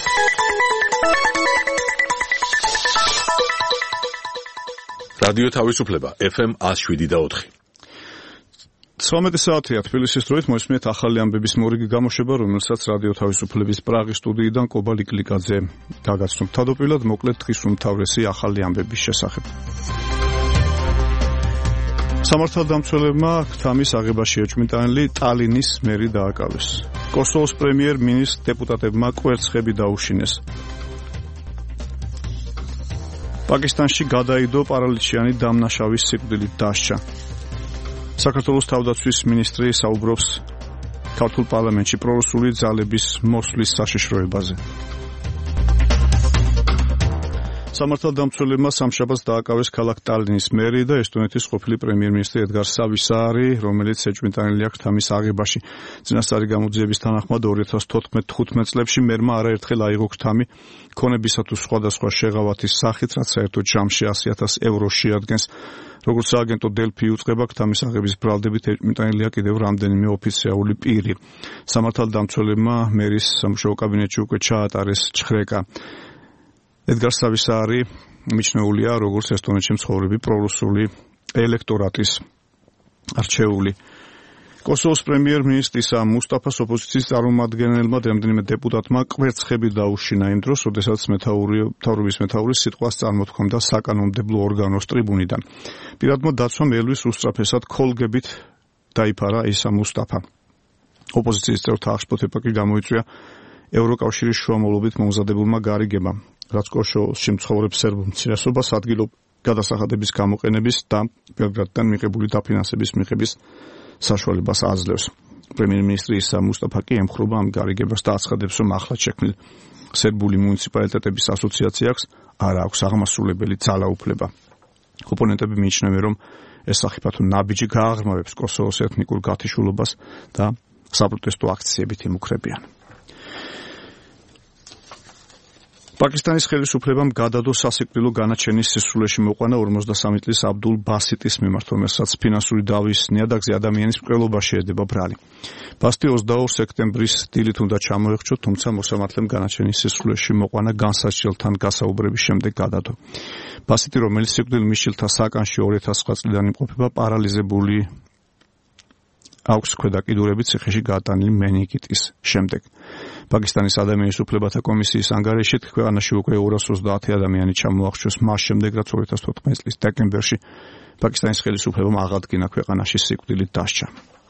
რადიო თავისუფლება FM 107.4. 19 საათია თბილისის დროით მოისმენთ ახალი ამბების მორიგი გამოშვება, რომელსაც რადიო თავისუფლების პრაღის სტუდიიდან კობა ლიკლიკაძე გაგაცნობ. თავდაპირველად მოკლედ დღის უმთავრესი ახალი ამბების შესახებ. სამართალდამცველებმა ქთამის აღებაში ეჭვმიტანილი ტალინის მერი დააკავეს. კოსოვოს პრემიერ-მინისტრ დეპუტატებმა კვერცხები დაუშინეს. პაკისტანში გადაიდო პარალიტშიანი დამნაშავის სიკვდილით დასჯა. საქართველოს თავდაცვის მინისტრი საუბრობს ქართულ პარლამენტში პრორუსული ძალების მოსვლის საშიშროებაზე. სამართალდამცველებმა სამშაბათს დააკავეს ქალაქ ტალინის მერი და ესტონეთის ყოფილი პრემიერ-მინისტრი ედგარ სავისაარი, რომელიც ეჭვმიტანილი აქვს ქთამის აღებაში. წინასწარი გამოძიების თანახმად 2014-15 წლებში მერმა არაერთხელ აიღო ქთამი ქონებისა თუ სხვადასხვა შეღავათის სახით, რაც საერთოდ ჯამში 100,000 ევრო შეადგენს. როგორც სააგენტო დელფი უწყება, ქთამის აღების ბრალდებით ეჭვმიტანილია კიდევ რამდენიმე ოფიციალური პირი. სამართალდამცველებმა მერის სამუშაო კაბინეტში უკვე ჩაატარეს ჩხრეკა. ედგარ სავისაარი მიჩნეულია როგორც ესტონეთში მცხოვრები პრორუსული ელექტორატის არჩეული. კოსოვოს პრემიერ-მინისტრისა მუსტაფას ოპოზიციის წარმომადგენელმა რამდენიმე დეპუტატმა კვერცხები დაუშინა იმ დროს, როდესაც მთავრობის მეთაურის სიტყვას წარმოთქვამდა საკანონმდებლო ორგანოს ტრიბუნიდან. პირადმა დაცვამ ელვის უსწრაფესად ქოლგებით დაიფარა ისა მუსტაფა. ოპოზიციის წევრთა აღშფოთება კი გამოიწვია ევროკავშირის შუამავლობით მომზადებულმა გარიგებამ, რაც კოსოვოში მცხოვრებ სერბულ უმცირესობას ადგილობრივ გადასახადების გამოყენების და ბელგრადიდან მიღებული დაფინანსების მიღების საშუალებას აძლევს. პრემიერ-მინისტრი ისა მუსტაფა კი ემხრობა ამ გარიგებას და აცხადებს, რომ ახლად შექმნილ სერბული მუნიციპალიტეტების ასოციაციას არ აქვს აღმასრულებელი ძალაუფლება. ოპონენტები მიიჩნევენ, რომ ეს სახიფათო ნაბიჯი გააღრმავებს კოსოვოს ეთნიკურ გათიშულობას და საპროტესტო აქციებით იმუქრებიან. პაკისტანის ხელისუფლებამ გადადო სასიკვდილო განაჩენის სისრულეში მოყვანა 53 წლის აბდულ ბასიტის მიმართ, რომელსაც ფინანსური დავის ნიადაგზე ადამიანის მკვლელობა შეედება ბრალი. ბასტი 22 სექტემბრის დილით უნდა ჩამოეხრჩოთ, თუმცა მოსამართლემ განაჩენის სისრულეში მოყვანა განსაცდელთან გასაუბრების შემდეგ გადადო. ბასიტი, რომელიც სიკვდილ მიშილთა საკანში 2009 წლიდან იმყოფება, პარალიზებული აქვს ქვედა კიდურებით ციხეში გაატანილი მენინგიტის შემდეგ. პაკისტანის ადამიანის უფლებათა კომისიის ანგარიშით ქვეყანაში უკვე 230 ადამიანი ჩამოახშვეს მას შემდეგ, რაც 2014 წლის დეკემბერში პაკისტანის ხელისუფლებამ აღადგინა ქვეყანაში სიკვდილით დასჯა.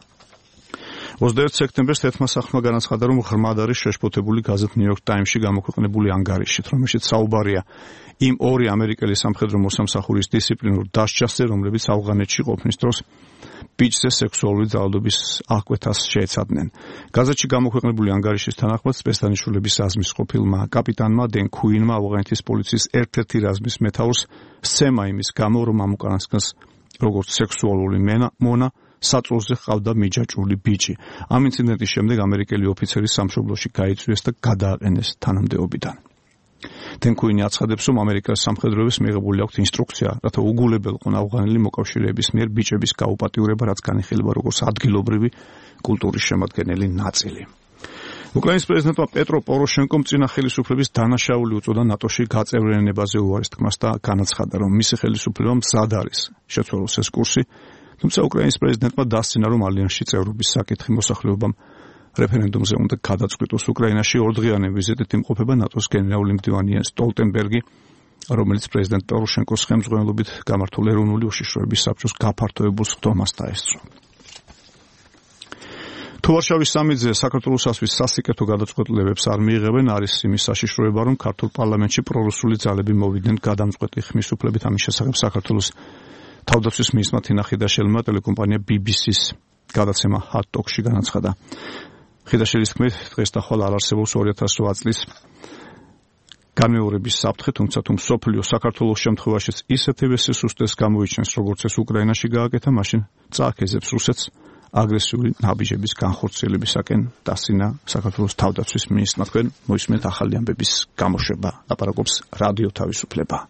21 სექტემბერს თეთრმა სახლმა განაცხადა, რომ ღრმად არის შეშფოთებული გაზეთ New York Times-ში გამოქვეყნებული ანგარიშით, რომელშიც საუბარია იმ ორი ამერიკელი სამხედრო მოსამსახურის დისციპლინურ დასჯაზე, რომლებიც ავღანეთში ყოფნის დროს ბიჭზე სექსუალური ძალადობის აღკვეთას შეეცადნენ. გაზეთში გამოქვეყნებული ანგარიშის თანახმად სპეცდანიშნულების რაზმის ყოფილმა კაპიტანმა დენ ქუინმა ავღანეთის პოლიციის ერთ-ერთი რაზმის მეთაურს სცემა იმის გამო, რომ ამ უკანასკნელს როგორც სექსუალური მონა საწოლზე ჰყავდა მიჯაჭვული ბიჭი. ამ ინციდენტის შემდეგ ამერიკელი ოფიცერი სამშობლოში გაიწვიეს და გადააყენეს თანამდებობიდან. დენ ქუინი აცხადებს, რომ ამერიკას სამხედროების მიღებული აქვს ინსტრუქცია, რათა უგულებელყონ ავღანელი მოკავშირეების მიერ ბიჭების გაუპატიურება, რაც განიხილება როგორც ადგილობრივი კულტურის შემადგენელი ნაწილი. უკრაინის პრეზიდენტმა პეტრო პოროშენკომ წინა ხელისუფლების დანაშაული უწოდა ნატოში გაწევრიანებაზე უარის თქმას და განაცხადა, რომ მისი ხელისუფლება მზად არის შეცვალოს ეს კურსი, თუმცა უკრაინის პრეზიდენტმა დასცინა, რომ ალიანსში წევრობის საკითხი მოსახლეობამ რეფერენდუმზე უნდა გადაწყვიტოს. უკრაინაში ორდღიანი ვიზიტით იმყოფება ნატოს გენერალური მდივანი იენს სტოლტენბერგი, რომელიც პრეზიდენტ პოროშენკოს ხელმძღვანელობით გამართულ ეროვნული უშიშროების საბჭოს გაფართოებულ სხდომას დაესწრო. თუ ვარშავის სამიტზე საქართველოს ასვის სასიკეთო გადაწყვეტილებებს არ მიიღებენ, არის იმის საშიშროება, რომ ქართულ პარლამენტში პრორუსული ძალები მოვიდნენ გადამწყვეტი ხმის უფლებით. ამის შესახებ საქართველოს თავდაცვის მინისტრმა თინა ხიდაშელმა ტელეკომპანია BBC-ს გადაცემა Hot Talk-ში განაცხადა. ხიდაშელის თქმით, დღეს და ხვალ არ არსებობს 2008 წლის განმეორების საფრთხე, თუმცა თუ მსოფლიო საქართველოს შემთხვევაშიც ისეთივე სისუსტეს გამოიჩენს, როგორც ეს უკრაინაში გააკეთა, მაშინ წააქეზებს რუსეთს აგრესიული ნაბიჯების განხორციელებისაკენ დასცინა საქართველოს თავდაცვის მინისტრმა. თქვენ მოისმენთ ახალი ამბების გამოშვება. ლაპარაკობს რადიო თავისუფლება.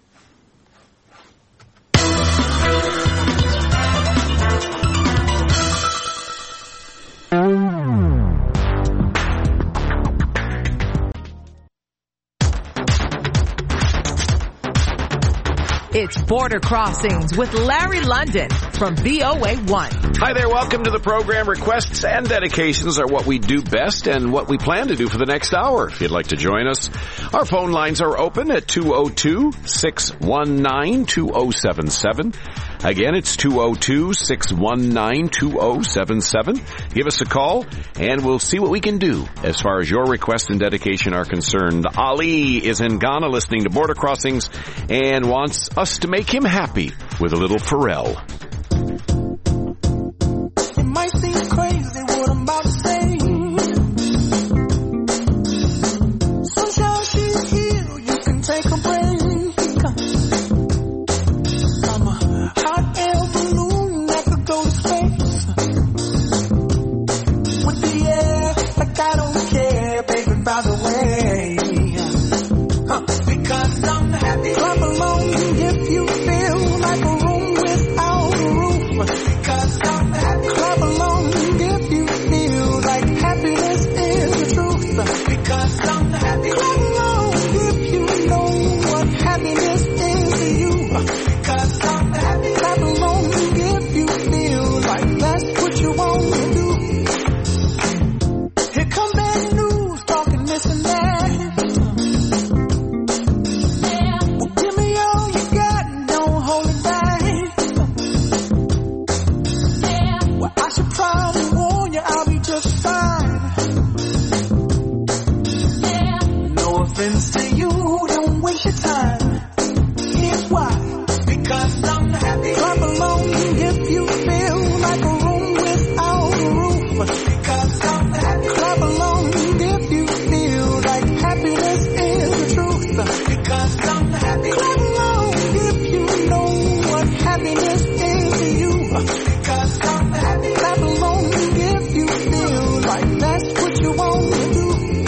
It's Border Crossings with Larry London from VOA1. Hi there. Welcome to the program. Requests and dedications are what we do best and what we plan to do for the next hour. If you'd like to join us, our phone lines are open at 202-619-2077. Again, it's 202-619-2077. Give us a call, and we'll see what we can do as far as your request and dedication are concerned. Ali is in Ghana listening to Border Crossings and wants us to make him happy with a little Pharrell. It might seem crazy what I'm about to say. Sunshine, she's here, you can take a break. I'm a hot air balloon that could go to space. With the air, like I don't care, baby, by the way. Because I'm happy. Clap along if you feel like a room without a roof. Because I'm happy. Clap along if you feel like happiness is the truth. Because I'm happy. Clap along if you know what happiness is to you. Because I'm happy. Clap along if you feel like that's what you want to do. Here come bad news, talking this and that. Well, give me all you got and don't hold it back. Well, I should probably warn you, I'll be just fine. No offense to you, don't waste your time. Here's why. Because I'm happy. Clap along if you feel like a room without a roof. Because I'm happy. Clap along if you feel like happiness is the truth. Because I'm happy. Clap along if you know what happiness is to you. Because I'm happy. Clap along if you feel like that's what you want to do.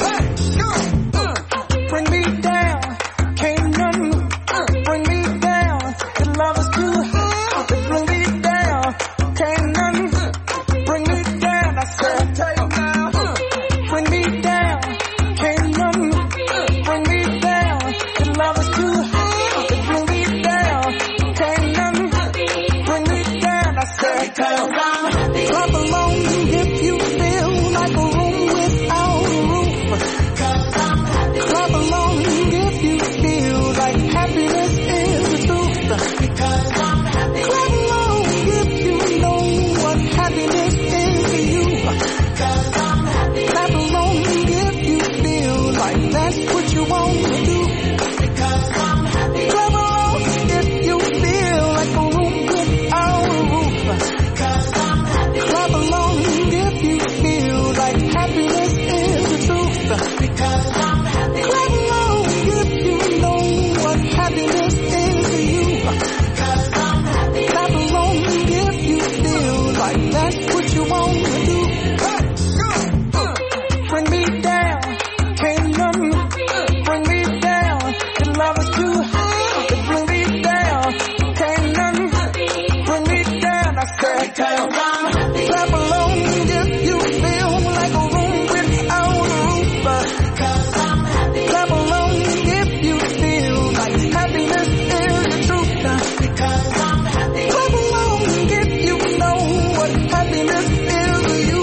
Bring me down, can't nothing bring me down. The love is too high to bring me down. Can't nothing bring me down. I said, bring me down, can't nothing bring me down. The love is too high to bring me down. Can't nothing bring me down. I said, clap along if you feel like a room without a roof. Clap along if you feel like happiness is the truth. Because I'm happy. Clap along if you know what happiness is to you. Because I'm happy. Clap along if you feel like that's what you want to do. Because I'm happy. Clap along if you feel like a room without a roof. Because I'm happy. Clap along if you feel like happiness is the truth. Because I'm happy. Clap along if you know what happiness is to you. Because I'm happy. Clap along if you feel like that's what you want to do. Bring me down, can't nothing bring me down. The love is too high to bring me down. Can't nothing bring me down. I said, clap along if you feel like a room without a roof. Because I'm happy. Clap along if you feel like happiness is the truth. Because I'm happy. Clap along if you know what happiness is to you.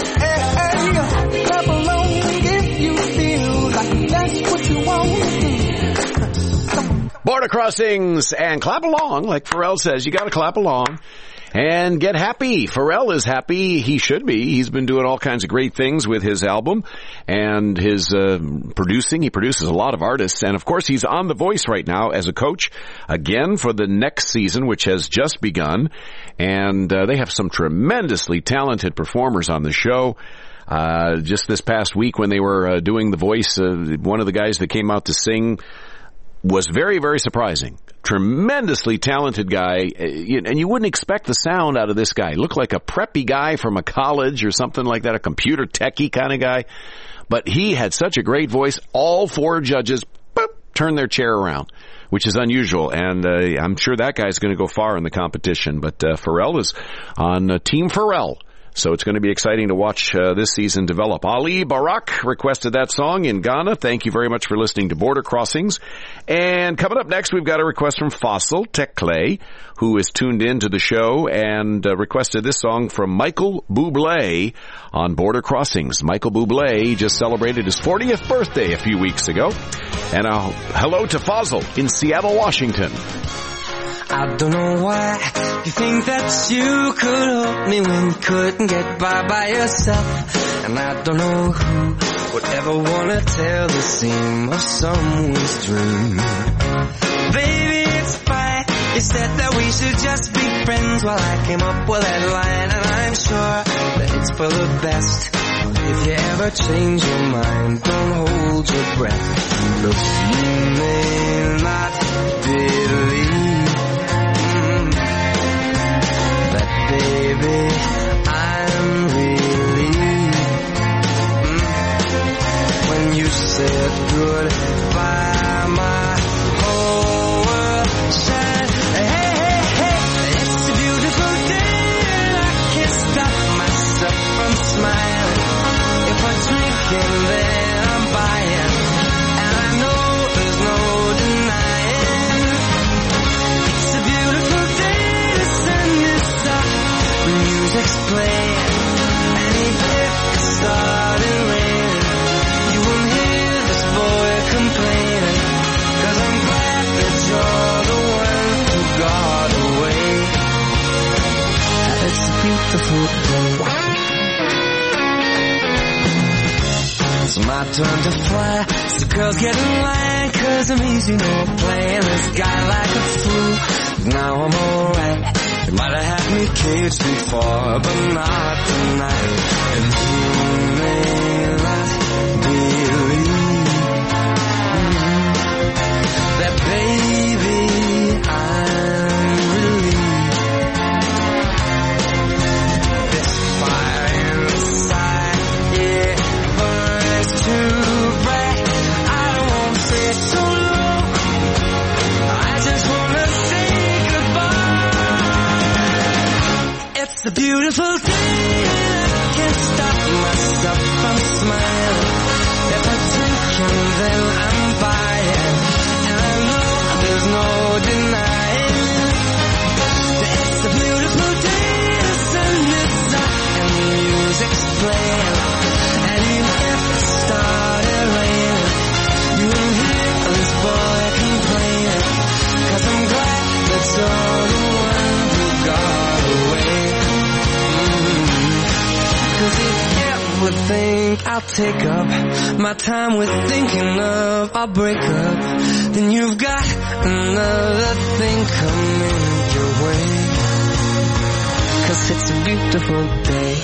Clap along if you feel like that's what you want to do. Border Crossings and clap along, like Pharrell says. You got to clap along and get happy. Pharrell is happy. He should be. He's been doing all kinds of great things with his album and his producing. He produces a lot of artists. And, of course, he's on The Voice right now as a coach, again, for the next season, which has just begun. And they have some tremendously talented performers on the show. Just this past week when they were doing The Voice, one of the guys that came out to sing was very, very surprising. Tremendously talented guy, and you wouldn't expect the sound out of this guy. Looked like a preppy guy from a college or something like that, a computer techie kind of guy. But he had such a great voice. All four judges turned their chair around, which is unusual, and I'm sure that guy's going to go far in the competition. But Pharrell is on Team Pharrell So it's going to be exciting to watch this season develop. Ali Barak requested that song in Ghana. Thank you very much for listening to Border Crossings. And coming up next, we've got a request from Fossil Tekle, who is tuned in to the show and requested this song from Michael Bublé on Border Crossings. Michael Bublé just celebrated his 40th birthday a few weeks ago. And a hello to Fossil in Seattle, Washington. I don't know why you think that you could help me when you couldn't get by yourself. And I don't know who would ever want to tell the seam of someone's dream. Baby, it's fine. You said that we should just be friends while I came up with that line. And I'm sure that it's for the best. If you ever change your mind, don't hold your breath. Look, you may not believe, baby, I'm relieved when you said goodbye, my whole world shined. Hey, hey, hey, it's a beautiful day and I can't stop myself from smiling. If I'm drinking, then I'm buying, and I know there's no denying. It's a beautiful day, the sun is up, the music's playing, and even if it started raining, you won't hear this boy complaining, 'cause I'm glad that you're the one who got away. It's a beautiful day. It's my turn to fly, so girls get in line, 'cause I'm easy, no playing this guy like a fool. Now I'm alright. You might have had me caged before, but not tonight. And you may not believe that, baby, I'm relieved. This fire inside, yeah, burns too bright. I don't want to stay so long, I just want to say goodbye. It's a beautiful day, I can't stop myself from smiling. If I'm drinking, then I'm buying, and I know there's no denying. It's a beautiful day, the sun is up, and the music's playing, and even if it started raining, you won't hear this boy complaining, 'cause I'm glad that you're the one who got away. 'Cause if you ever think I'll take up my time with thinking of I'll break up, then you've got another thing coming your way. 'Cause it's a beautiful day.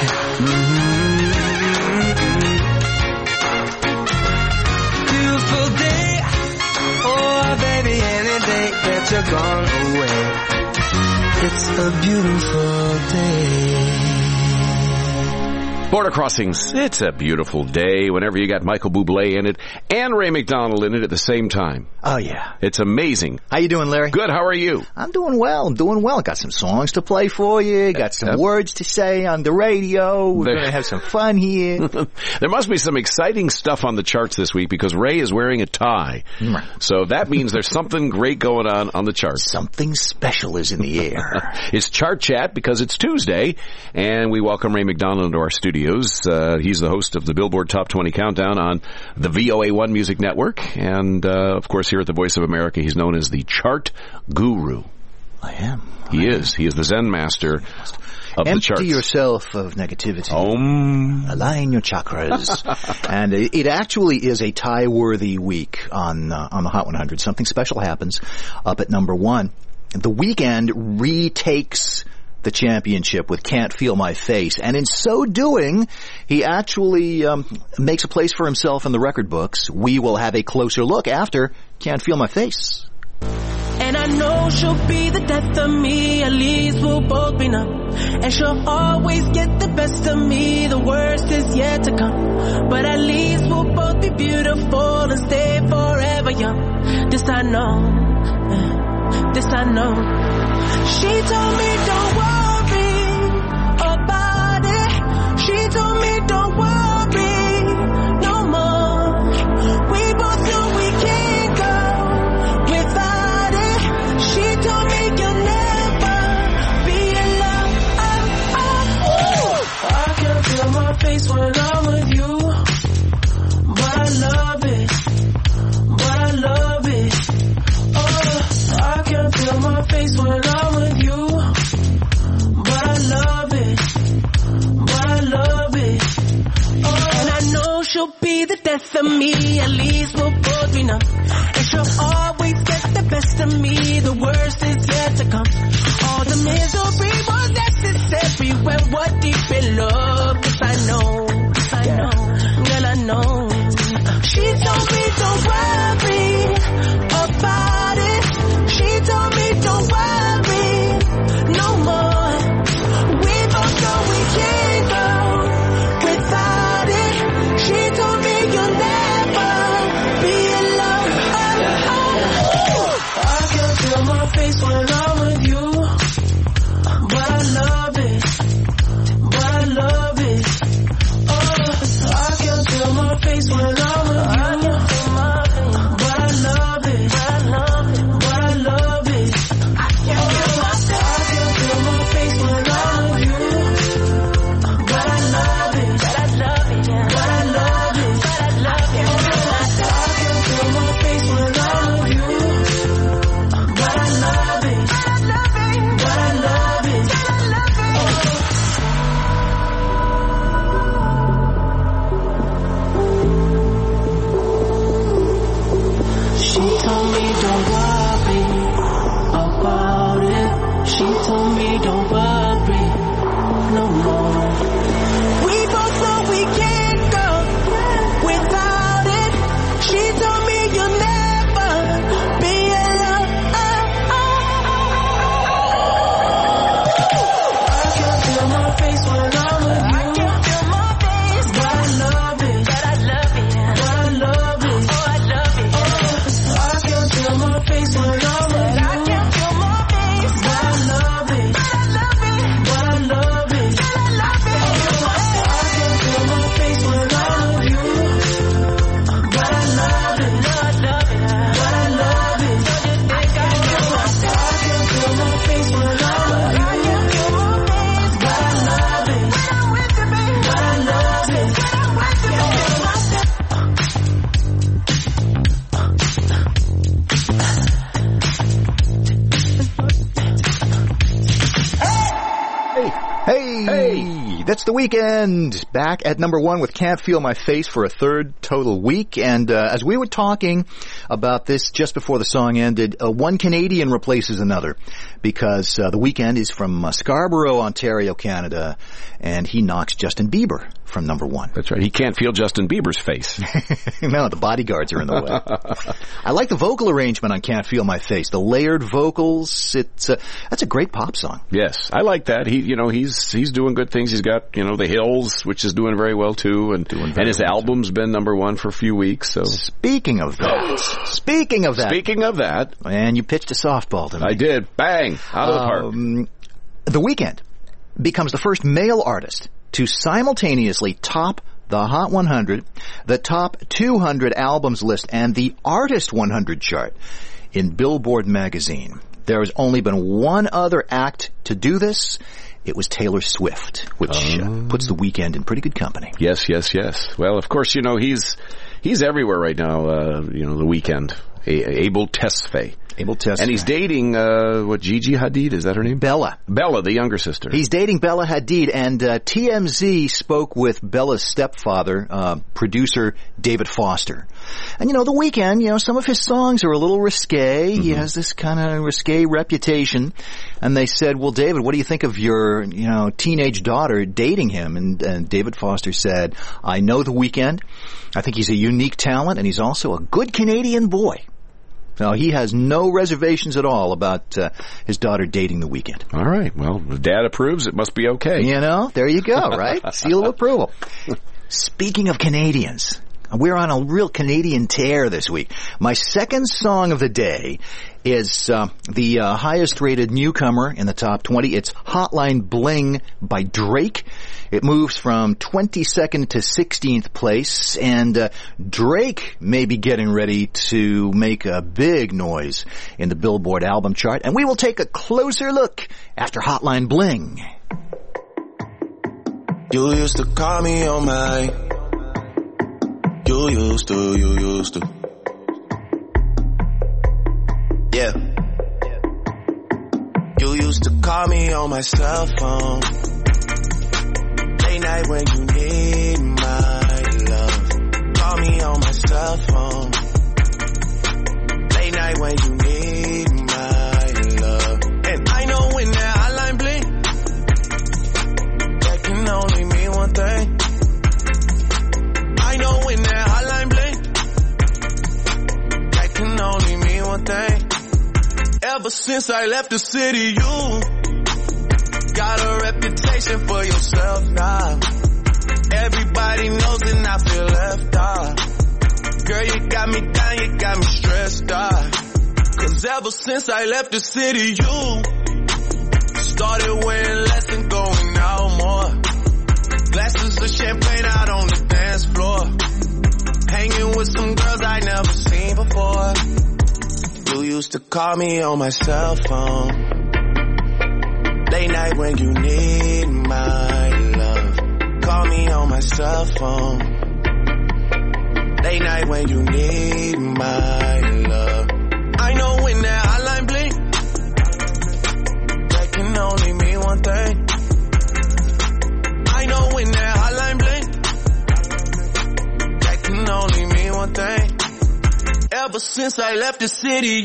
Beautiful day. Oh, baby, any day that you're gone away. It's a beautiful day. Border Crossings, it's a beautiful day whenever you got Michael Bublé in it and Ray McDonald in it at the same time. Oh, yeah. It's amazing. How you doing, Larry? Good, how are you? I'm doing well. Got some songs to play for you. Got some words to say on the radio. We're going to have some fun here. There must be some exciting stuff on the charts this week because Ray is wearing a tie. Right. So that means there's something great going on the charts. Something special is in the air. It's Chart Chat because it's Tuesday, and we welcome Ray McDonald into our studios. He's the host of the Billboard Top 20 Countdown on the VOA1 Music Network. And, of course, here at the Voice of America, he's known as the Chart Guru. I am. He is the Zen master of the charts. Empty yourself of negativity. Align your chakras. And it actually is a tie-worthy week on the Hot 100. Something special happens up at number one. The Weeknd retakes the championship with Can't Feel My Face. And in so doing, he actually makes a place for himself in the record books. We will have a closer look after Can't Feel My Face. And I know she'll be the death of me, at least we'll both be numb. And she'll always get the best of me, the worst is yet to come. But at least we'll both be beautiful and stay forever young. This I know, this I know. She told me don't worry about of me, at least we'll both be numb. And she'll always get the best of me, the worst is yet to come. All the misery was necessary when we're deep in love. 'Cause I know, girl, I know. She told me don't worry about it. She told me don't worry no more. We both know we can't go without it. She told me you'll never be alone. I can feel my face when I'm with you, but I love it, but I love it. Oh, I can feel my face when I'm with you. It's The Weeknd, back at number one with Can't Feel My Face for a third total week. And as we were talking about this just before the song ended, one Canadian replaces another because The Weeknd is from Scarborough, Ontario, Canada, and he knocks Justin Bieber from number one. That's right. He can't feel Justin Bieber's face. No, the bodyguards are in the way. I like the vocal arrangement on Can't Feel My Face. The layered vocals, that's a great pop song. Yes, I like that. He's doing good things. He's got, The Hills, which is doing very well too, and his album's been number one for a few weeks. So Speaking of that. And you pitched a softball to me. I did. Bang! Out of the park. The Weeknd becomes the first male artist to simultaneously top the Hot 100, the Top 200 Albums list, and the Artist 100 chart in Billboard magazine. There has only been one other act to do this. It was Taylor Swift, which puts The Weeknd in pretty good company. Yes. Well, of course, he's everywhere right now, The Weeknd. Abel Tesfaye. And he's dating, Gigi Hadid, is that her name? Bella, the younger sister. He's dating Bella Hadid, and TMZ spoke with Bella's stepfather, producer David Foster. And, The Weeknd, some of his songs are a little risque. Mm-hmm. He has this kind of risque reputation. And they said, well, David, what do you think of your, teenage daughter dating him? And David Foster said, I know The Weeknd. I think he's a unique talent, and he's also a good Canadian boy. No, he has no reservations at all about his daughter dating The Weeknd. All right. Well, if Dad approves, it must be okay. There you go, right? Seal of approval. Speaking of Canadians, we're on a real Canadian tear this week. My second song of the day is the highest-rated newcomer in the top 20. It's Hotline Bling by Drake. It moves from 22nd to 16th place, and Drake may be getting ready to make a big noise in the Billboard album chart, and we will take a closer look after Hotline Bling. You used to call me on my... You used to. Yeah. You used to call me on my cell phone. Late night when you need my love. Call me on my cell phone. Late night when you need my love. And I know when that hotline blink, that can only mean one thing. I know when that hotline blink, that can only mean one thing. Ever since I left the city, you got a reputation for yourself now. Everybody knows and I feel left out. Girl, you got me down, you got me stressed out. Cause ever since I left the city, you started wearing less and going out more. Glasses of champagne out on the dance floor. Hanging with some girls I never seen before. You used to call me on my cell phone. Late night when you need my love. Call me on my cell phone. Late night when you need my love. I know when that hotline blink, that can only mean one thing. I know when that hotline blink, that can only mean one thing. Ever since I left the city,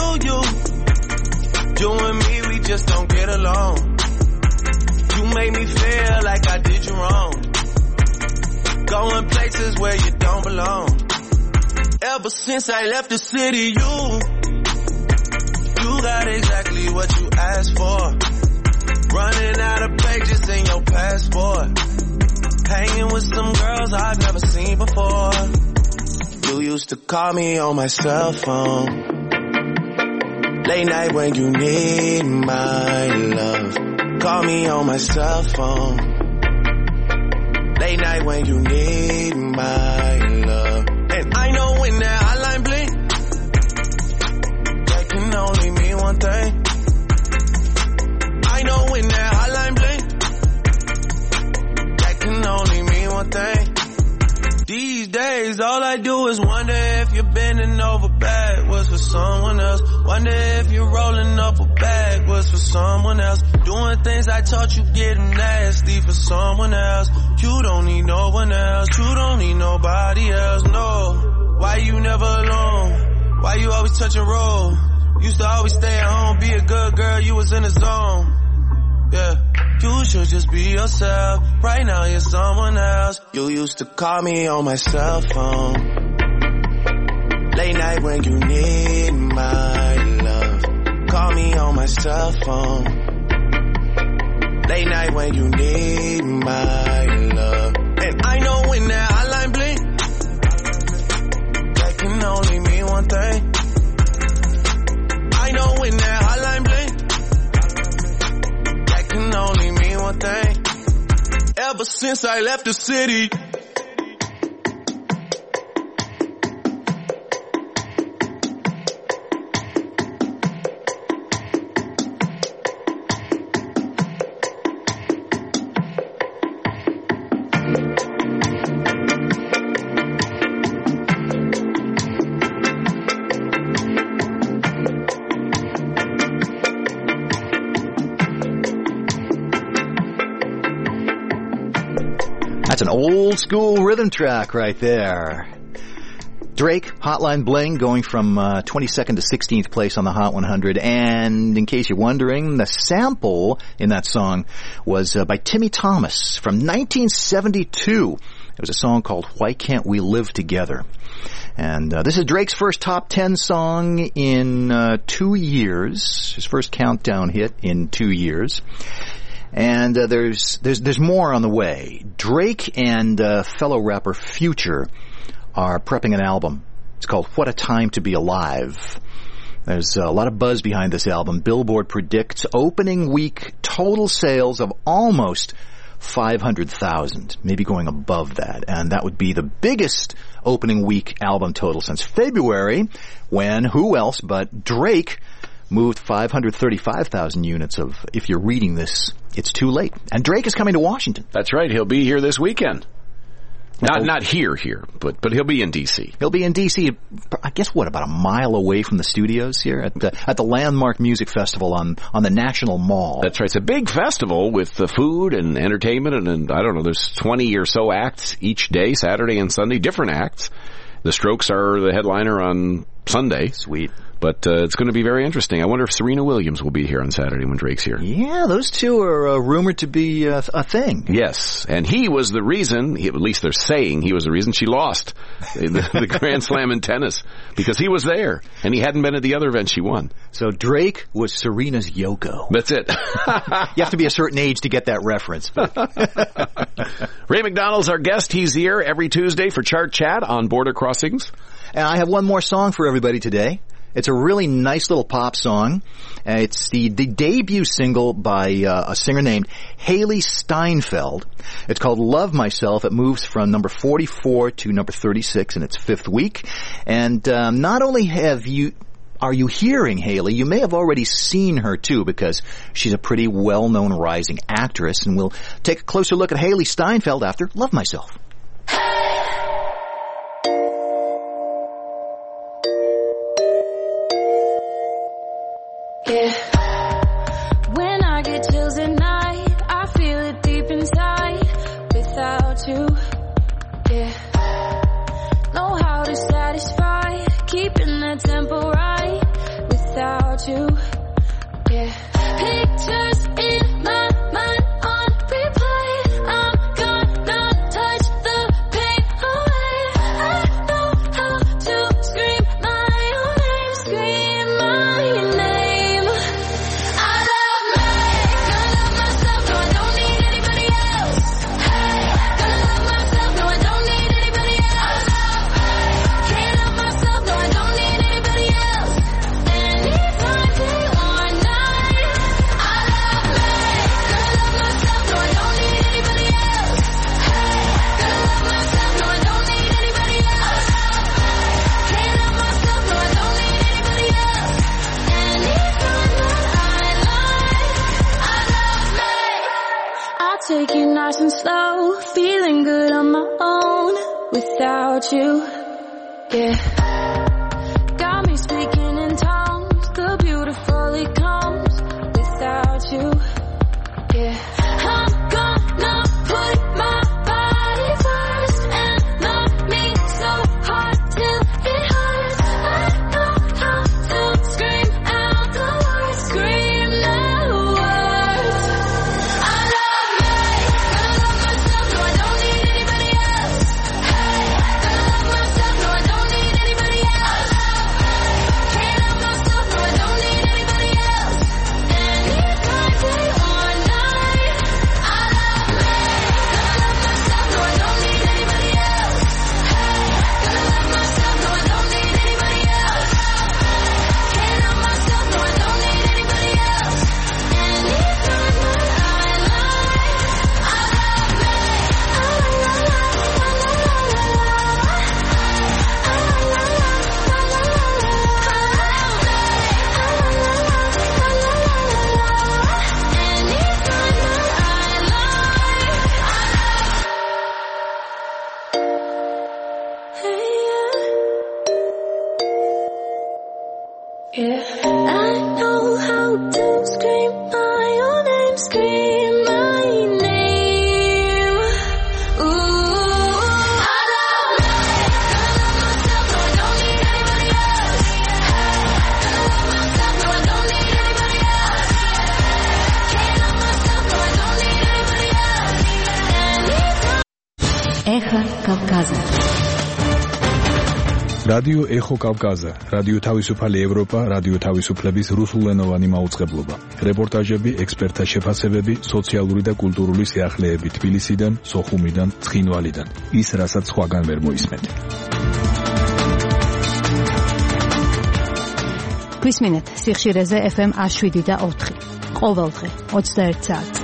you and me, we just don't get along. You made me feel like I did you wrong. Going places where you don't belong. Ever since I left the city, you got exactly what you asked for. Running out of pages in your passport. Hanging with some girls I've never seen before. You used to call me on my cell phone. Late night when you need my love. Call me on my cell phone. Late night when you need my love. And I know when that hotline blink, that can only mean one thing. I know when that hotline blink, that can only mean one thing. These days, all I do is wonder if you're bending over backwards for someone else. Wonder if you're rolling up a backwards for someone else. Doing things I taught you getting nasty for someone else. You don't need no one else. You don't need nobody else, no. Why you never alone? Why you always touch a roll? Used to always stay at home, be a good girl, you was in the zone. Yeah. You should just be yourself. Right now you're someone else. You used to call me on my cell phone. Late night when you need my love. Call me on my cell phone. Late night when you need my love. And I know when that hotline blink, that can only mean one thing. I know when that hotline blink, can only mean one thing. Ever since I left the city. That's an old school rhythm track right there. Drake, Hotline Bling, going from 22nd to 16th place on the Hot 100. And in case you're wondering, the sample in that song was by Timmy Thomas from 1972. It was a song called Why Can't We Live Together? And this is Drake's first top 10 song in 2 years. His first countdown hit in 2 years. And there's more on the way. Drake and fellow rapper Future are prepping an album. It's called What a Time to Be Alive. There's a lot of buzz behind this album. Billboard predicts opening week total sales of almost 500,000, maybe going above that. And that would be the biggest opening week album total since February, when who else but Drake moved 535,000 units of If You're Reading This, It's Too Late. And Drake is coming to Washington. That's right. He'll be here this weekend. Not here, but he'll be in D.C. He'll be in D.C., I guess, about a mile away from the studios here at the Landmark Music Festival on the National Mall. That's right. It's a big festival with the food and entertainment, and I don't know, there's 20 or so acts each day, Saturday and Sunday, different acts. The Strokes are the headliner on Sunday. Sweet. But it's going to be very interesting. I wonder if Serena Williams will be here on Saturday when Drake's here. Yeah, those two are rumored to be a thing. Yes, and he was the reason, at least they're saying he was the reason she lost the Grand Slam in tennis, because he was there, and he hadn't been at the other event she won. So Drake was Serena's Yoko. That's it. You have to be a certain age to get that reference. Ray McDonald's our guest. He's here every Tuesday for Chart Chat on Border Crossings. And I have one more song for everybody today. It's a really nice little pop song. It's the debut single by a singer named Haley Steinfeld. It's called Love Myself. It moves from number 44 to number 36 in its fifth week. And not only are you hearing Haley, you may have already seen her too, because she's a pretty well-known rising actress. And we'll take a closer look at Haley Steinfeld after Love Myself. Yeah. When I get chills at night, I feel it deep inside. Without you, yeah. Know how to satisfy, keeping the tempo right. Without you, yeah. Pictures in my mind on replay. I'm gonna touch the pain away. I know how to scream my own name, scream my name. Take it nice and slow, feeling good on my own without you, yeah. Got me speaking in tongues, the beautiful it comes without you, yeah. I'm gonna put my body first and love me so hard till it hurts. I know how to scream out the words, scream the words. Yeah, I know how to scream my own name, scream my name. Ooh, I love myself, no, I don't need anybody else. I love myself, no, I don't need anybody else. Can't love myself, no, I don't need anybody else. Эхо Кавказа. რადიო ეხო კავკაზა, რადიო თავისუფალი ევროპა, რადიო თავისუფლების რუსულენოვანი მაუწყებლობა. რეპორტაჟები, ექსპერტთა შეფასებები, სოციალური და კულტურული სიახლეები თბილისიდან, სოხუმიდან, ცხინვალიდან. ის, რასაც სხვაგან ვერ მოისმენთ. გვისმინეთ სიხშირეზე FM 107 და 4. ყოველდღე 21 საათს.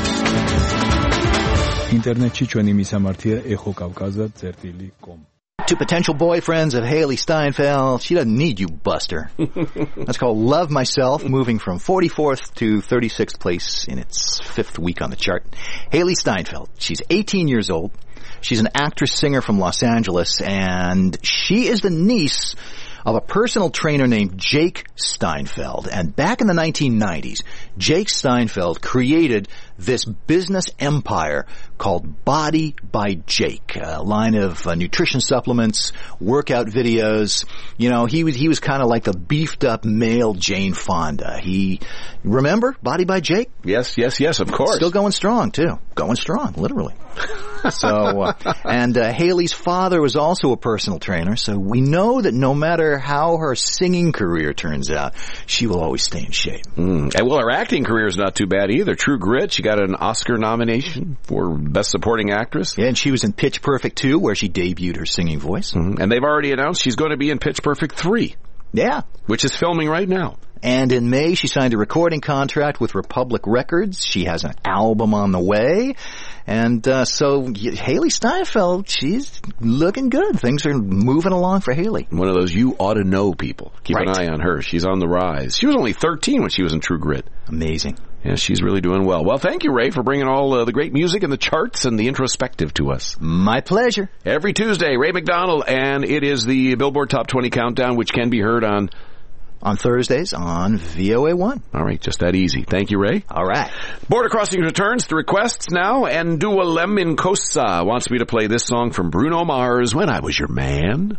ინტერნეტში ჩვენი მისამართია ეხოკავკაზა.com. To potential boyfriends of Haley Steinfeld, she doesn't need you, Buster. That's called Love Myself, moving from 44th to 36th place in its 5th week on the chart. Haley Steinfeld, she's 18 years old. She's an actress-singer from Los Angeles, and she is the niece of a personal trainer named Jake Steinfeld. And back in the 1990s, Jake Steinfeld created this business empire called Body by Jake, a line of nutrition supplements, workout videos. You know, he was kind of like the beefed up male Jane Fonda. Remember Body by Jake? Yes, of course. Still going strong too. Going strong, literally. So, and Haley's father was also a personal trainer, so we know that no matter how her singing career turns out, she will always stay in shape. And well, her acting career is not too bad either. True Grit, she got an Oscar nomination for Best Supporting Actress. Yeah, and she was in Pitch Perfect 2, where she debuted her singing voice. And they've already announced she's going to be in Pitch Perfect 3. Yeah. Which is filming right now. And in May, she signed a recording contract with Republic Records. She has an album on the way. And so Haley Steinfeld, she's looking good. Things are moving along for Haley. One of those you ought to know people. Keep an eye on her. She's on the rise. She was only 13 when she was in True Grit. Amazing. Yeah, she's really doing well. Well, thank you, Ray, for bringing all the great music and the charts and the introspective to us. My pleasure. Every Tuesday, Ray McDonald, and it is the Billboard Top 20 Countdown, which can be heard on Thursdays on VOA1. All right, just that easy. Thank you, Ray. All right. Border Crossing returns to requests now, and Dualem Incosa wants me to play this song from Bruno Mars, When I Was Your Man.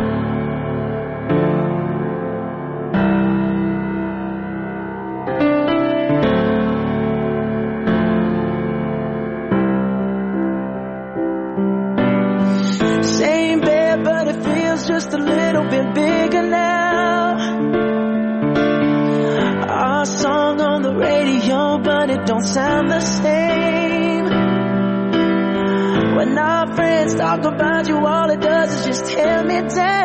Same bed, but it feels just a little bit bigger now. Our song on the radio, but it don't sound the same. When our friends talk about you, all it does is just tear me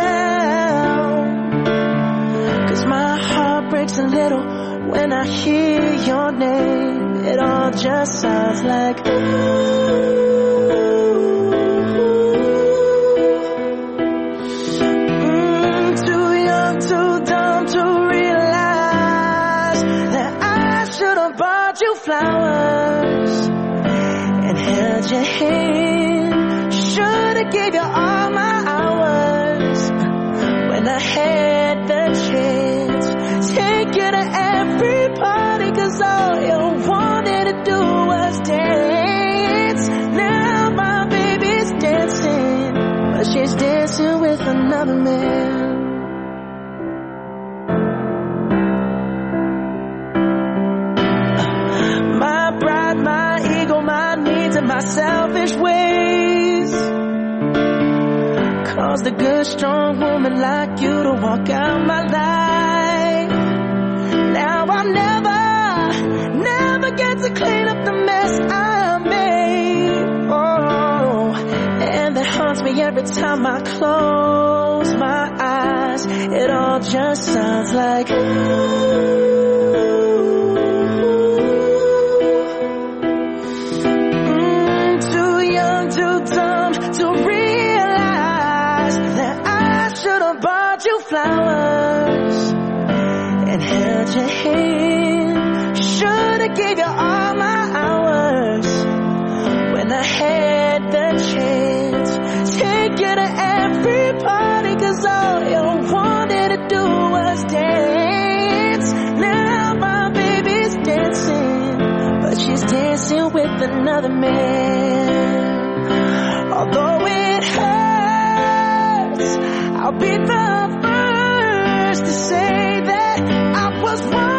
down. 'Cause my heart breaks a little when I hear your name. It all just sounds like ooh. Too young, too dumb to realize that I should have bought you flowers and held your hand. Should have gave you all my hours when I had the chance. Take you to every party, 'cause all you wanted to do was dance. Now my baby's dancing, but she's dancing with another man. My pride, my ego, my needs, and my selfish ways caused a good, strong woman like you to walk out my life. Now I'll never get to clean up the mess I made. Oh, and that haunts me every time I close my eyes. It all just sounds like ooh. Too young, too dumb to realize that I should have bought you flowers and held your hand. Should have gave you all my hours when I had the chance. Take you to every party, 'cause all you wanted to do was dance. Now my baby's dancing, but she's dancing with another man. Although it hurts, I'll be the first to say that I was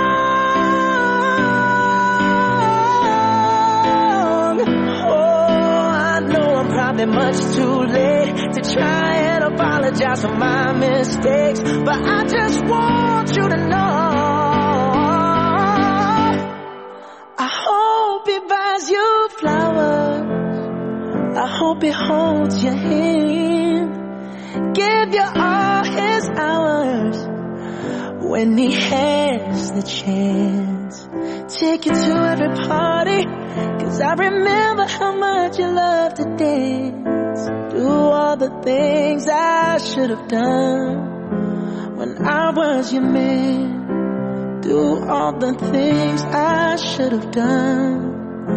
wrong. Oh, I know I'm probably much too late to try and apologize for my mistakes, but I just want you to know I hope he buys you flowers. I hope he holds your hand, give you all his hours when he has the chance. Take you to every party, 'cause I remember how much you love to dance. Do all the things I should have done when I was your man. Do all the things I should have done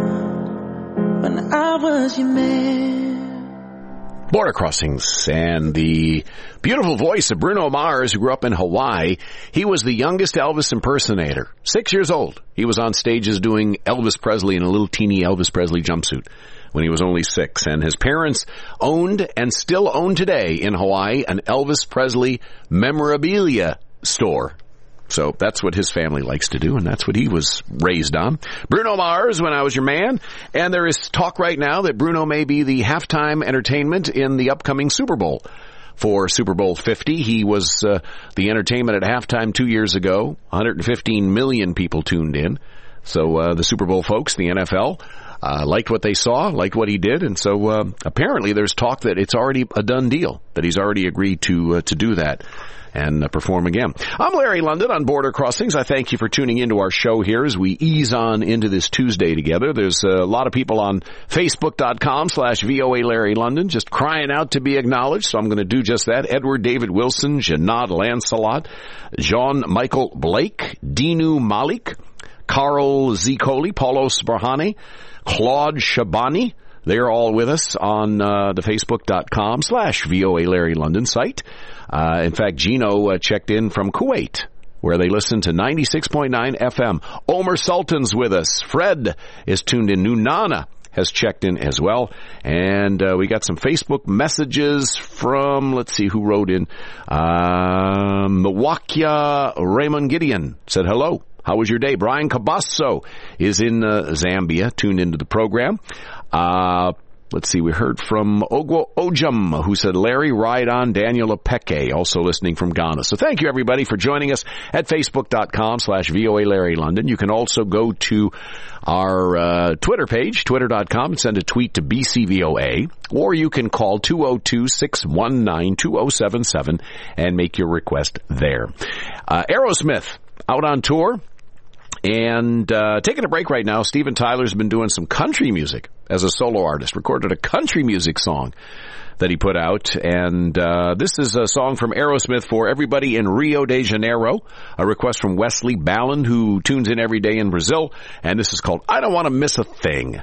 when I was your man. Border Crossings and the beautiful voice of Bruno Mars, who grew up in Hawaii. He was the youngest Elvis impersonator, 6 years old. He was on stages doing Elvis Presley in a little teeny Elvis Presley jumpsuit when he was only 6. And his parents owned and still own today in Hawaii an Elvis Presley memorabilia store. So that's what his family likes to do, and that's what he was raised on. Bruno Mars, When I Was Your Man. And there is talk right now that Bruno may be the halftime entertainment in the upcoming Super Bowl. For Super Bowl 50, he was the entertainment at halftime 2 years ago. 115 million people tuned in. So the Super Bowl folks, the NFL, liked what they saw, liked what he did, and so apparently there's talk that it's already a done deal, that he's already agreed to do that and perform again. I'm Larry London on Border Crossings. I thank you for tuning into our show here as we ease on into this Tuesday together. There's a lot of people on Facebook.com/VOA Larry London just crying out to be acknowledged, so I'm going to do just that. Edward David Wilson, Janad Lancelot, Jean Michael Blake, Dinu Malik, Carl Zicoli, Paulos Brahani, Claude Shabani. They're all with us on the Facebook.com/VOA Larry London site. In fact, Gino checked in from Kuwait, where they listen to 96.9 FM. Omer Sultan's with us. Fred is tuned in. Nunana has checked in as well. And we got some Facebook messages from, let's see who wrote in. Milwaukee Raymond Gideon said hello. How was your day? Brian Cabasso is in Zambia, tuned into the program. Let's see, we heard from Ogwo Ojum, who said, Larry, ride on. Daniel Apeke, also listening from Ghana. So thank you, everybody, for joining us at Facebook.com/VOA Larry London. You can also go to our Twitter page, Twitter.com, and send a tweet to BCVOA, or you can call 202-619-2077 and make your request there. Aerosmith, out on tour. And taking a break right now, Steven Tyler's been doing some country music as a solo artist, recorded a country music song that he put out. And this is a song from Aerosmith for everybody in Rio de Janeiro, a request from Wesley Balland, who tunes in every day in Brazil. And this is called I Don't Want to Miss a Thing.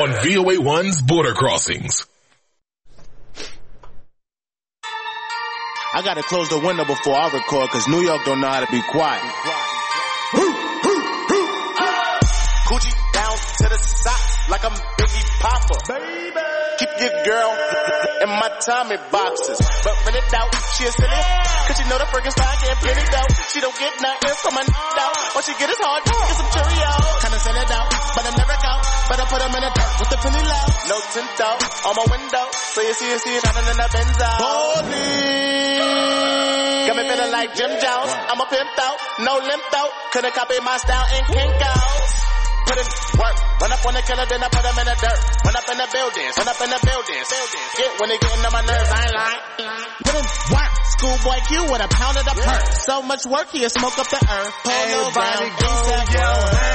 on VOA1's Border Crossings. I gotta close the window before I record, cause New York don't know how to be quiet. Coochie down to the socks, like I'm Biggie Papa. Baby. Keep your girl in my Tommy boxes. But when it doubt, she a silly. Cause she know the Frankenstein getting plenty dough. She don't get nothing from my doubt. What she get is hard, get some Cheerios. Kinda sell it out, but I'm never out. But I put them in the dirt with the penny loud. No tint out on my window. So you see shining in the Benzo. Holy. Got me feeling like Jim Jones. I'm a pimp out, no limp out. Couldn't copy my style in Kinko's. Put in work, run up on the killer, then I put him in the dirt. Run up in the buildings, run up in the buildings. Get when they getting on my nerves, I ain't lying. Put in work, schoolboy Q with a pound of the perk. So much work, he'll smoke up the earth. Everybody go, yo,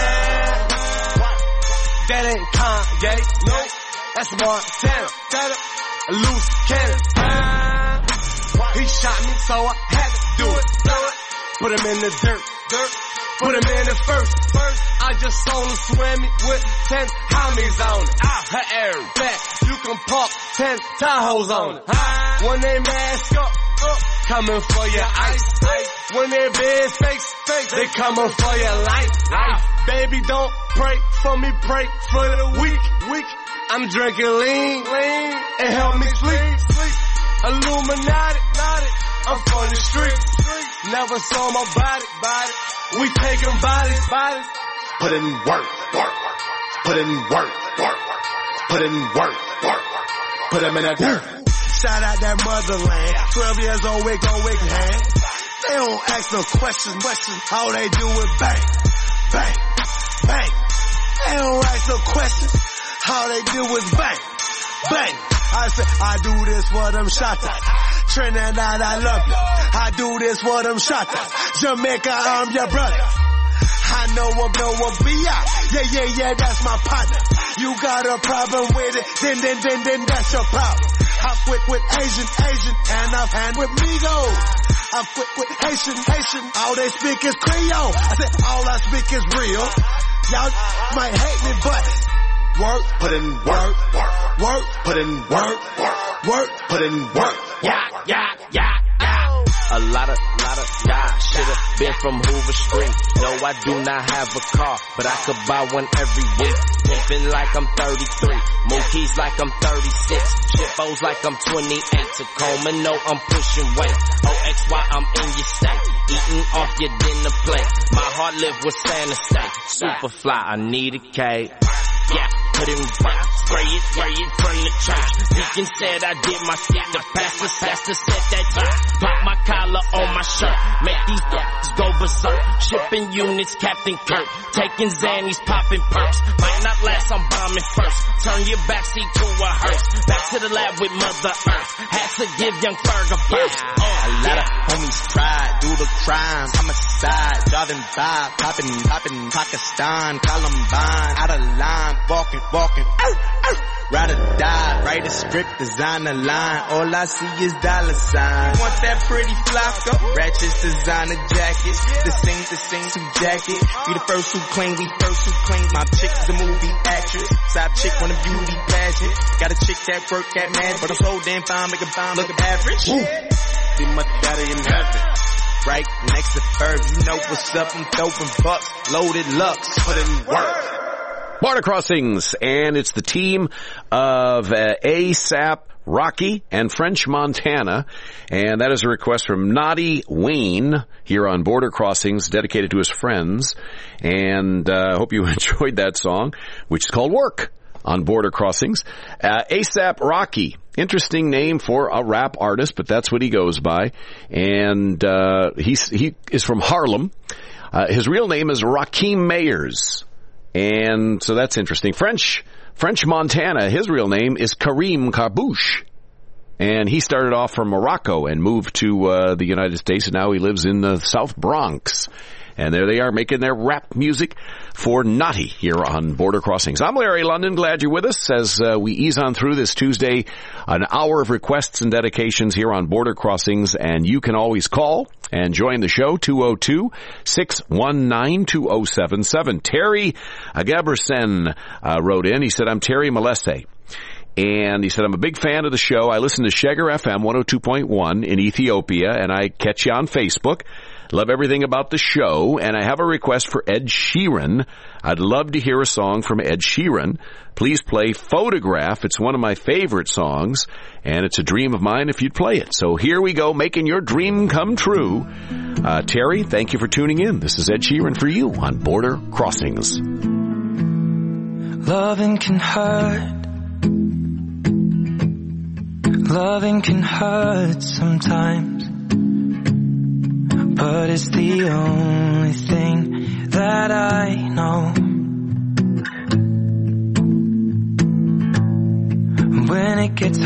that ain't Kanye, no, that's Montana. A loose cannon. He shot me, so I had to do it. Put him in the dirt. Put him in the first. I just saw him swimming with 10 homies on it. Her air back, you can park 10 Tahoes on it. When they mask up, coming for your ice. When they big fakes, they coming for your life. Baby, don't pray for me, pray for the weak. I'm drinking lean, it help me sleep. Illuminati, I'm from the street. Never saw my body. We taking bodies. Put in work. Put in work. Put in work. Put them in the dirt. Shout out that motherland. 12 years old, wig on wig hand. They don't ask no questions. All they do is bang. They don't ask no questions. All they do is bang. I say, I do this for them shotters. Trinidad, I love you. I do this for them shotters. Jamaica, I'm your brother. I know a B.I. Yeah, that's my partner. You got a problem with it, then that's your problem. I quit with Asian, and I've hand with Migos. I quit with Haitian, all they speak is Creole. I said, all I speak is real. Y'all might hate me, but work, put in work, put in work, put in work. Yeah. A lot of should've been from Hoover Street. No, I do not have a car, but I could buy one every week. Pimpin' like I'm 33, Mookie's like I'm 36, Chippos like I'm 28, Tacoma, no, I'm pushing weight. OXY, I'm in your state, eating off your dinner plate. My heart live with Santa State, super fly, I need a cake. Yeah, put in work, spray it from the church. Deacon said I did my shit, the pastor said that pop my collar on my shirt, make these go berserk. Shipping units, Captain Kirk, taking Xannies, popping perks. Might not last, I'm bombing first. Turn your backseat to a hearse. Back to the lab with Mother Earth. Had to give young Ferg a burst. A lot of homies tried, do the crime, homicide, driving by, popping, Pakistan, Columbine, out of line. Walking, ride or die, write a script, design a line, all I see is dollar signs. Want that pretty flocka, ratchets, designer jackets, the same jacket, we the first who claim, my chick's a movie actress, side chick on a beauty pageant, got a chick that work at mad, but I'm so damn fine, make a bomb look average, see my daddy in heaven. Right next to Ferg, you know what's up, I'm throwing bucks, loaded Lux, put in work. Border Crossings, and it's the team of ASAP Rocky and French Montana, and that is a request from Naughty Wayne here on Border Crossings, dedicated to his friends, and I hope you enjoyed that song, which is called Work on Border Crossings. ASAP Rocky, interesting name for a rap artist, but that's what he goes by, and he is from Harlem. His real name is Rakim Mayers. And so that's interesting. French Montana, his real name is Kareem Karbouche. And he started off from Morocco and moved to the United States, and now he lives in the South Bronx. And there they are making their rap music for Naughty here on Border Crossings. I'm Larry London. Glad you're with us as we ease on through this Tuesday, an hour of requests and dedications here on Border Crossings. And you can always call and join the show, 202-619-2077. Terry Agaberson wrote in. He said, I'm Terry Molese. And he said, I'm a big fan of the show. I listen to Sheger FM 102.1 in Ethiopia, and I catch you on Facebook. Love everything about the show, and I have a request for Ed Sheeran. I'd love to hear a song from Ed Sheeran. Please play Photograph. It's one of my favorite songs, and it's a dream of mine if you'd play it. So here we go, making your dream come true. Terry, thank you for tuning in. This is Ed Sheeran for you on Border Crossings. Loving can hurt. Loving can hurt sometimes, but it's the only thing that I know. When it gets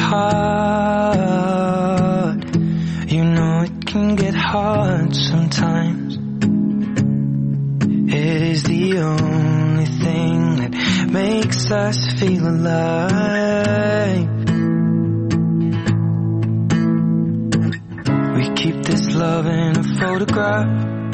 hard, you know it can get hard sometimes. It is the only thing that makes us feel alive. We keep this love in a photograph.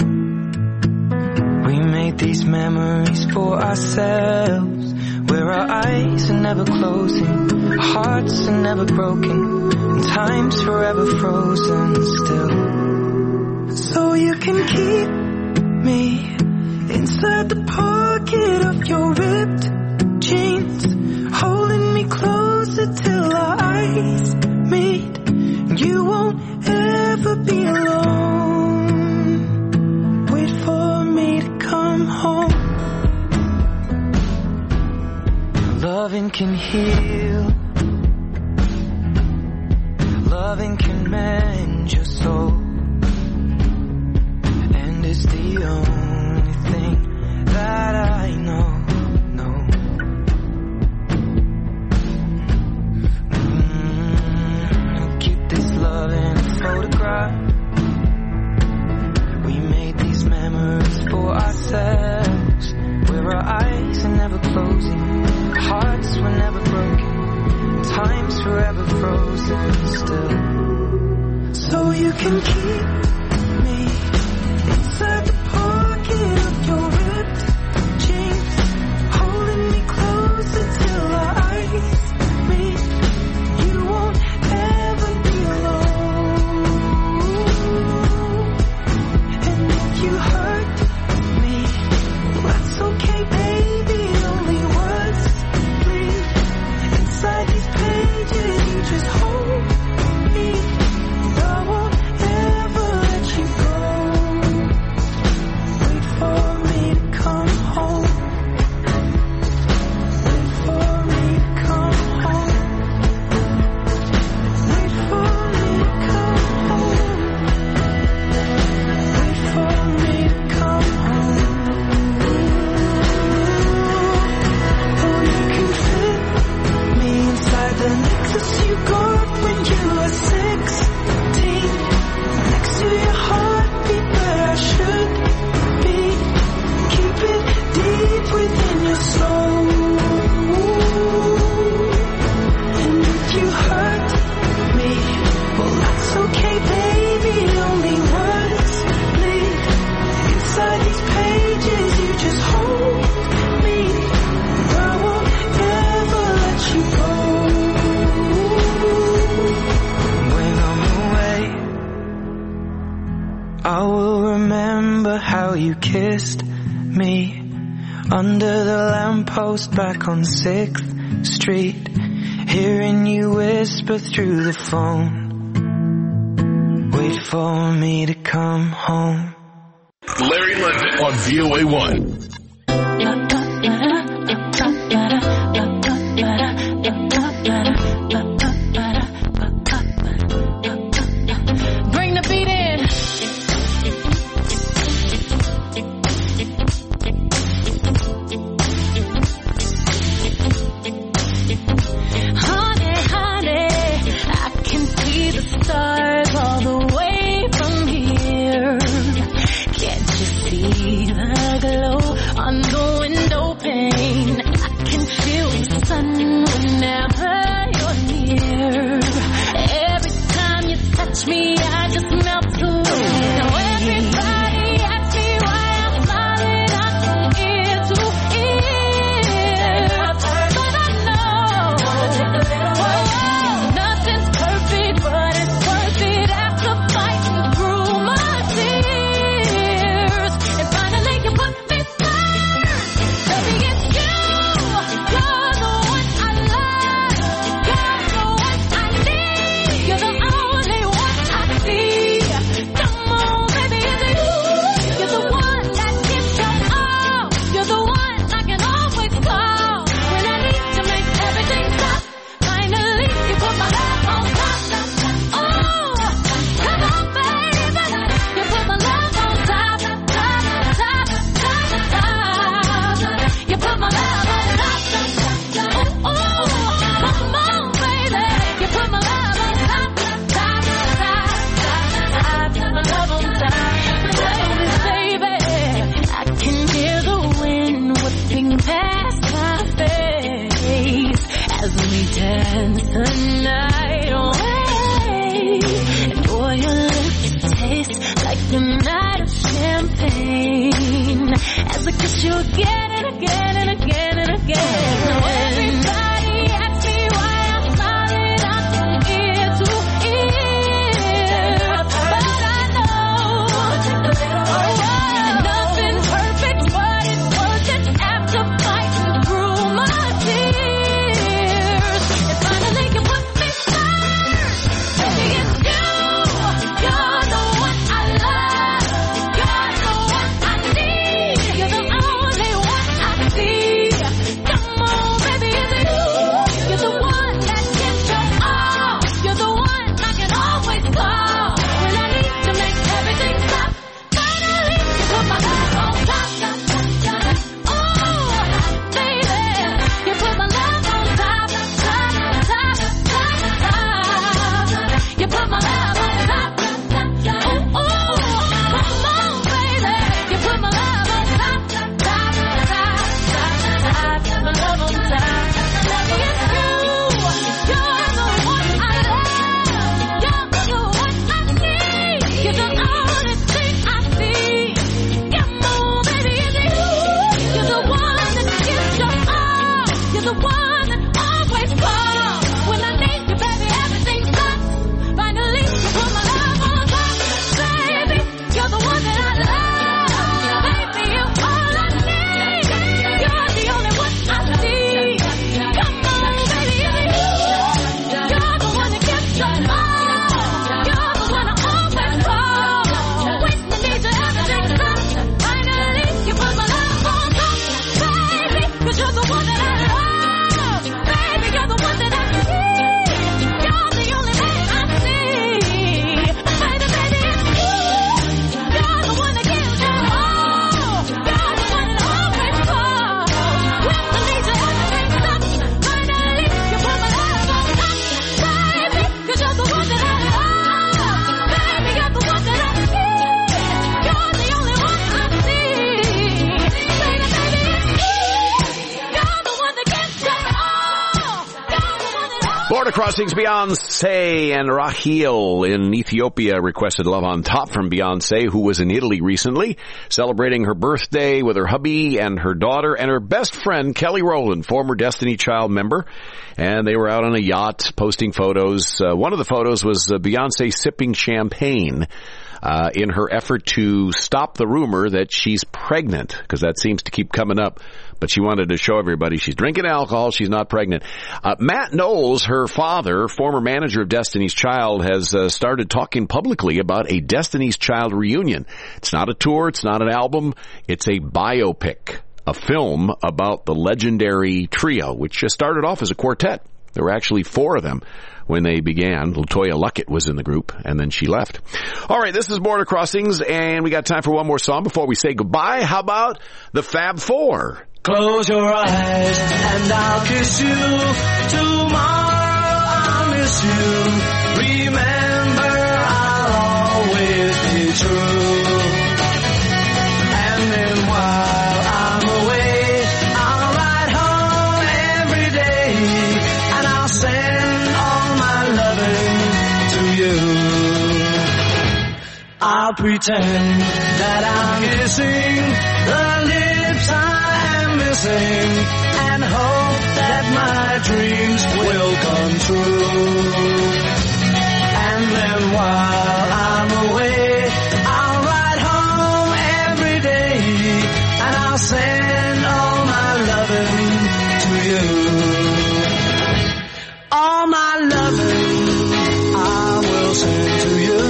We made these memories for ourselves, where our eyes are never closing, our hearts are never broken, and time's forever frozen still. So you can keep me inside the pocket of your ripped jeans, holding me closer till our eyes meet. You won't ever be alone. Wait for me to come home. Loving can heal. Loving can mend your soul. And it's the only thing that I know. Keep this love in a photograph. We made these memories for ourselves, where our eyes are never closing, our hearts were never broken, time's forever frozen still. So you can keep me inside the pocket of your ripped jeans, holding me closer till our eyes meet. You won't ever be alone. And if you hurt me, well, that's okay, baby. Only words bleed inside these pages. You just hold me. I won't ever let you go. Wait for me to come home. Wait for me to come home. Wait for me to come home. Wait for me to come home. Oh, you can fit me inside the necklace you got when you were 16, next to your heartbeat where I should be. Keep it deep within your soul. And if you hurt me, well, that's okay, baby. Only words bleed inside these pages. You just hold me. I won't ever let you go. When I'm away, I will remember how you kissed me under the lamppost back on 6th Street, hearing you whisper through the phone. Wait for me to come home. Larry London on VOA1. Bring the beat in. Honey, honey, I can see the stars all the way from here. Can't you see? wanna kiss you again and again and again and again. Now everybody asks me why I'm smiling out from ear to ear, but I know nothing's perfect, but it's worth it after fighting through my tears. And finally you put me first. Baby, it's you. You're the one I love. You're the one I need. You're the only one I see. Come on, baby, it's you. You're the one that gives your all. You're the one I can always call when I need to make everything stop. Finally, you put my love on top, top, top, top. Oh, baby, you put my love on top, top, top, top, top. You put my love on top, top, top, top. Oh, come on, baby, you put my love on top, top, top, top, top. My love on top. It's you. You're the one I love. You're the one I need. You're the only thing I see. Come on, baby, it's you. You're the one that gives your all. You're the one that always calls when I need you, baby. Everything stops. Finally, you put my love on top, baby. You're the one that I love, baby. You're all I need. You're the only one I see. Come on, baby, it's you. You're the one that gives your all. You're the one I always call when I need you. Everything stops. Finally, you put my love on top, baby. 'Cause you're the one that I love, baby. You're the one that I need. You're the only thing I see. Baby, baby, it's you. You're the one that gives your all. You're the one that always calls when I need you. Everything stops. Finally, you put my love on top, baby. 'Cause you're the one that I love, baby. You're the one that I need. You're the only one I see. Baby, baby, it's you. You're the one that gives your all. You're the one that always. Border Crossings, Beyonce and Raheel in Ethiopia requested Love on Top from Beyonce, who was in Italy recently, celebrating her birthday with her hubby and her daughter and her best friend, Kelly Rowland, former Destiny Child member. And they were out on a yacht posting photos. One of the photos was Beyonce sipping champagne in her effort to stop the rumor that she's pregnant, because that seems to keep coming up. But she wanted to show everybody she's drinking alcohol, she's not pregnant. Matt Knowles, her father, former manager of Destiny's Child, has started talking publicly about a Destiny's Child reunion. It's not a tour, it's not an album, it's a biopic, a film about the legendary trio, which just started off as a quartet. There were actually 4 of them when they began. LaToya Luckett was in the group, and then she left. All right, this is Border Crossings, and we got time for one more song before we say goodbye. How about the Fab Four? Close your eyes and I'll kiss you. Tomorrow I'll miss you. Remember, I'll always be true. And then while I'm away, I'll ride home every day, and I'll send all my loving to you. I'll pretend that I'm kissing the lips I am missing, and hope that my dreams will come true. And then while I'm away, I'll ride home every day, and I'll send all my loving to you. All my loving I will send to you.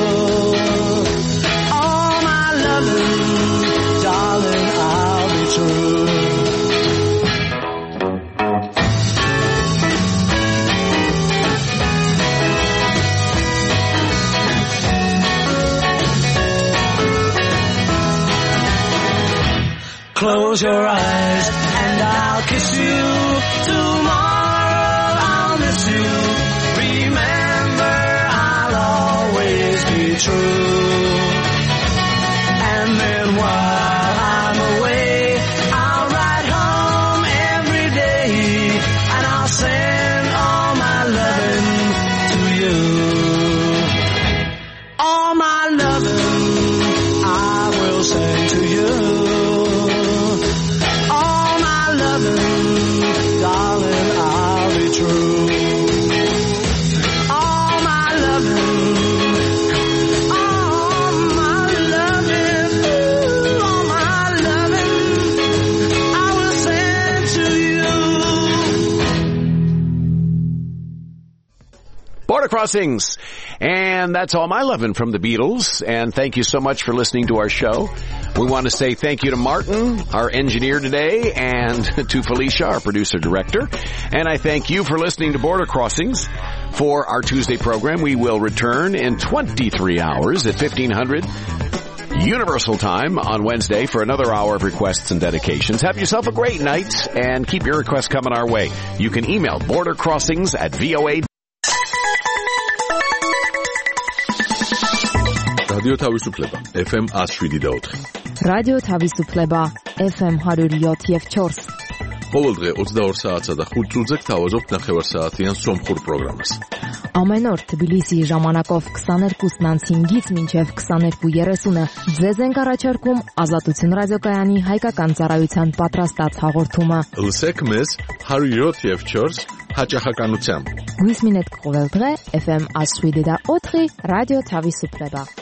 All my loving, darling, I'll be true. Close your eyes and I'll kiss you. Tomorrow I'll miss you. Remember, I'll always be true. And then while I'm away, I'll ride home every day, and I'll send all my loving to you. All my loving I will send to you. Crossings. And that's all my lovin' from the Beatles. And thank you so much for listening to our show. We want to say thank you to Martin, our engineer today, and to Felicia, our producer-director. And I thank you for listening to Border Crossings. For our Tuesday program, we will return in 23 hours at 1500 Universal Time on Wednesday for another hour of requests and dedications. Have yourself a great night and keep your requests coming our way. You can email bordercrossings@voa. Radio Tavisupleba, FM 107.4. Radio Tavisupleba, FM 107.4. ყოველდღე 22 საათსა და 5 წუთზე გთავაზობთ ნახევარსაათიან სომხურ პროგრამას. Ամեն օր Թբիլիսիի ժամանակով 22:05-ից մինչև 22:30-ը ձեզ ենք առաջարկում Ազատություն ռադիոկայանի հայկական ծառայության պատրաստած հաղորդումը։ Լսեք մեզ 107.4 հաճախականությամբ։ Գույս մինետ կողել դղե FM 107.4 Radio Tavisupleba.